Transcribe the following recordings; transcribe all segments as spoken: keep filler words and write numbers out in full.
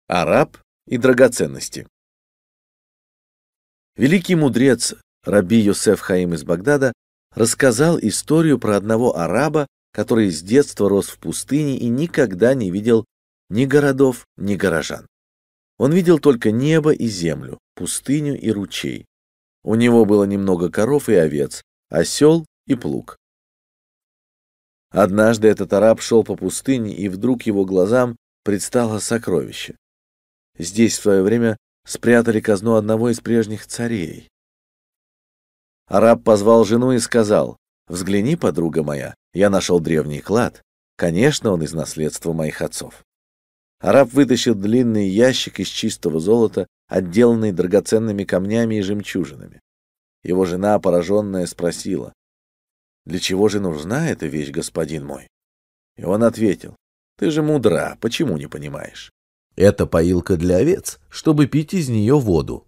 Араб и драгоценности. Великий мудрец Раби Йосеф Хаим из Багдада рассказал историю про одного араба, который с детства рос в пустыне и никогда не видел ни городов, ни горожан. Он видел только небо и землю, пустыню и ручей. У него было немного коров и овец, осел и плуг. Однажды этот араб шел по пустыне, и вдруг его глазам предстало сокровище. Здесь в свое время спрятали казну одного из прежних царей. Араб позвал жену и сказал: «Взгляни, подруга моя, я нашел древний клад. Конечно, он из наследства моих отцов». Араб вытащил длинный ящик из чистого золота, отделанный драгоценными камнями и жемчужинами. Его жена, пораженная, спросила: «Для чего же нужна эта вещь, господин мой?» И он ответил: «Ты же мудра, почему не понимаешь? Это поилка для овец, чтобы пить из нее воду».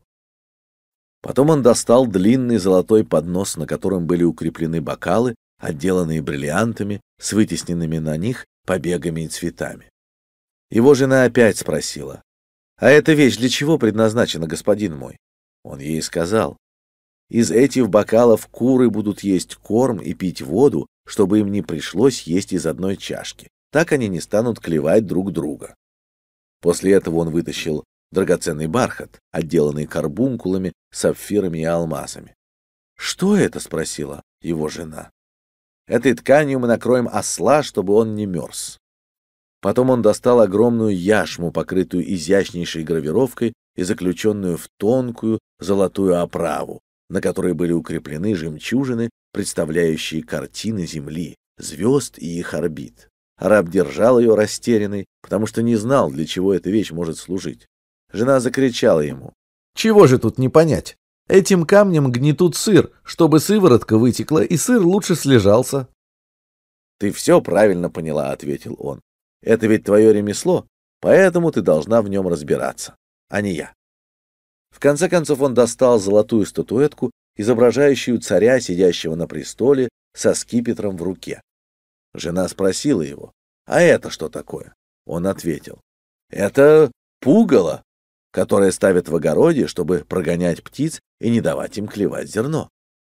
Потом он достал длинный золотой поднос, на котором были укреплены бокалы, отделанные бриллиантами, с вытесненными на них побегами и цветами. Его жена опять спросила: «А эта вещь для чего предназначена, господин мой?» Он ей сказал: «Из этих бокалов куры будут есть корм и пить воду, чтобы им не пришлось есть из одной чашки. Так они не станут клевать друг друга». После этого он вытащил драгоценный бархат, отделанный карбункулами, сапфирами и алмазами. «Что это?» — спросила его жена. «Этой тканью мы накроем осла, чтобы он не мерз». Потом он достал огромную яшму, покрытую изящнейшей гравировкой и заключенную в тонкую золотую оправу, на которой были укреплены жемчужины, представляющие картины Земли, звезд и их орбит. Араб держал ее растерянный, потому что не знал, для чего эта вещь может служить. Жена закричала ему: «Чего же тут не понять? Этим камнем гнетут сыр, чтобы сыворотка вытекла и сыр лучше слежался». «Ты все правильно поняла», — ответил он. «Это ведь твое ремесло, поэтому ты должна в нем разбираться, а не я». В конце концов он достал золотую статуэтку, изображающую царя, сидящего на престоле, со скипетром в руке. Жена спросила его: «А это что такое?» Он ответил: «Это пугало, которое ставят в огороде, чтобы прогонять птиц и не давать им клевать зерно».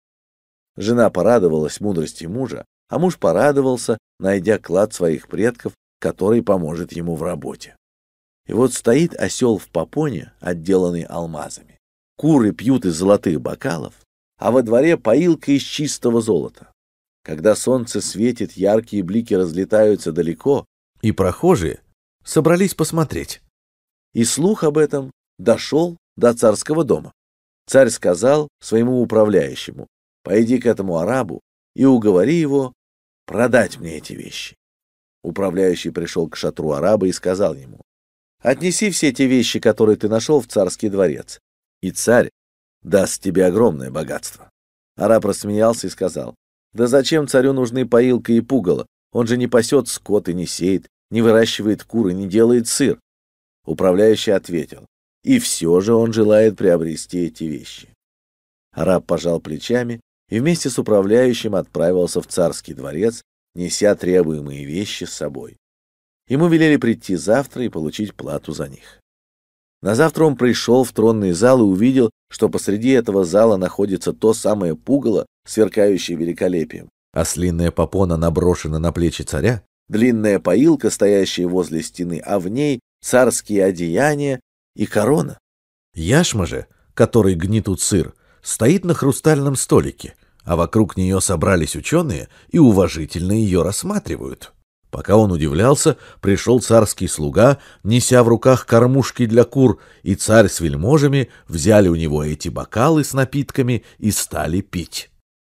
Жена порадовалась мудрости мужа, а муж порадовался, найдя клад своих предков, который поможет ему в работе. И вот стоит осел в попоне, отделанный алмазами. Куры пьют из золотых бокалов, а во дворе поилка из чистого золота. Когда солнце светит, яркие блики разлетаются далеко, и прохожие собрались посмотреть. И слух об этом дошел до царского дома. Царь сказал своему управляющему: «Пойди к этому арабу и уговори его продать мне эти вещи». Управляющий пришел к шатру араба и сказал ему: «Отнеси все те вещи, которые ты нашел, в царский дворец, и царь даст тебе огромное богатство». Араб рассмеялся и сказал: «Да зачем царю нужны поилка и пугало? Он же не пасет скот и не сеет, не выращивает кур и не делает сыр». Управляющий ответил: «И все же он желает приобрести эти вещи». Араб пожал плечами и вместе с управляющим отправился в царский дворец, неся требуемые вещи с собой. Ему велели прийти завтра и получить плату за них. На завтра он пришел в тронный зал и увидел, что посреди этого зала находится то самое пугало, сверкающее великолепием. Ослиная попона наброшена на плечи царя, длинная поилка, стоящая возле стены, а в ней царские одеяния и корона. Яшма же, которой гнетут сыр, стоит на хрустальном столике, а вокруг нее собрались ученые и уважительно ее рассматривают. Пока он удивлялся, пришел царский слуга, неся в руках кормушки для кур, и царь с вельможами взяли у него эти бокалы с напитками и стали пить.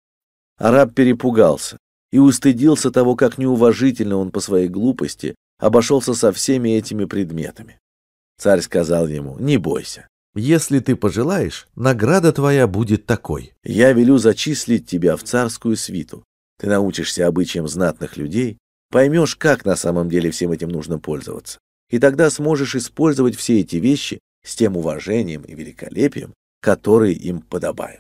Араб перепугался и устыдился того, как неуважительно он по своей глупости обошелся со всеми этими предметами. Царь сказал ему: «Не бойся. Если ты пожелаешь, награда твоя будет такой. Я велю зачислить тебя в царскую свиту. Ты научишься обычаям знатных людей, поймешь, как на самом деле всем этим нужно пользоваться, и тогда сможешь использовать все эти вещи с тем уважением и великолепием, которые им подобают».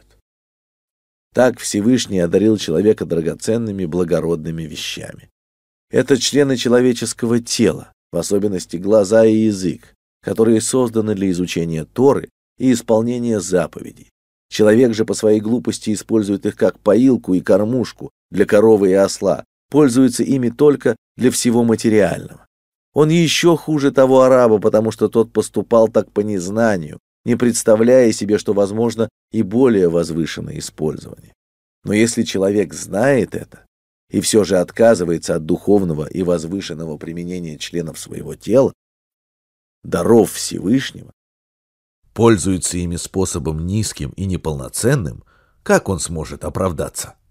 Так Всевышний одарил человека драгоценными благородными вещами. Это члены человеческого тела, в особенности глаза и язык, которые созданы для изучения Торы и исполнения заповедей. Человек же по своей глупости использует их как поилку и кормушку для коровы и осла, пользуется ими только для всего материального. Он еще хуже того араба, потому что тот поступал так по незнанию, не представляя себе, что возможно и более возвышенное использование. Но если человек знает это и все же отказывается от духовного и возвышенного применения членов своего тела, даров Всевышнего, пользуется ими способом низким и неполноценным, как он сможет оправдаться?